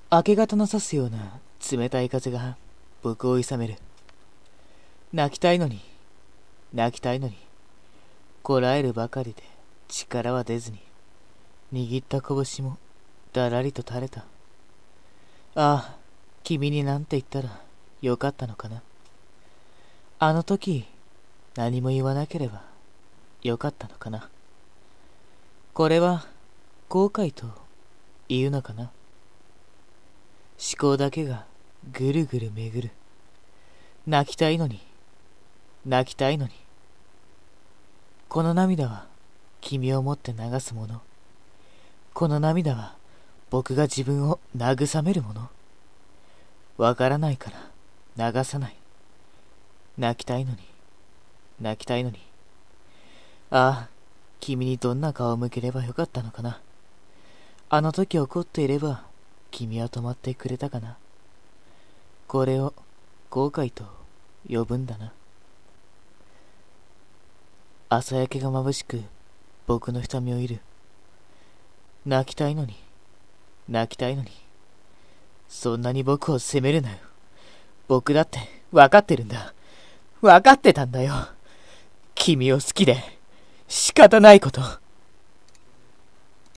明け方の刺すような冷たい風が僕を諌める。泣きたいのに、泣きたいのに、こらえるばかりで力は出ずに、握った拳もだらりと垂れた。ああ、君になんて言ったらよかったのかな。あの時、何も言わなければよかったのかな。これは後悔というのかな。思考だけがぐるぐる巡る。泣きたいのに、泣きたいのに。この涙は君をもって流すもの。この涙は僕が自分を慰めるもの。わからないから流さない。泣きたいのに、泣きたいのに。ああ、君にどんな顔を向ければよかったのかな。あの時怒っていれば君は止まってくれたかな。これを後悔と呼ぶんだな。朝焼けが眩しく僕の瞳を射る。泣きたいのに、泣きたいのに。そんなに僕を責めるなよ。僕だって分かってるんだ。分かってたんだよ。君を好きで仕方ないこと。